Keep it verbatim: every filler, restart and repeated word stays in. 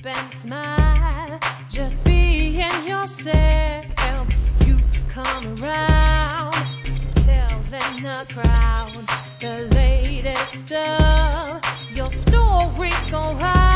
and smile. Just being yourself. You come around, telling the crowd the latest stuff. Your stories go out.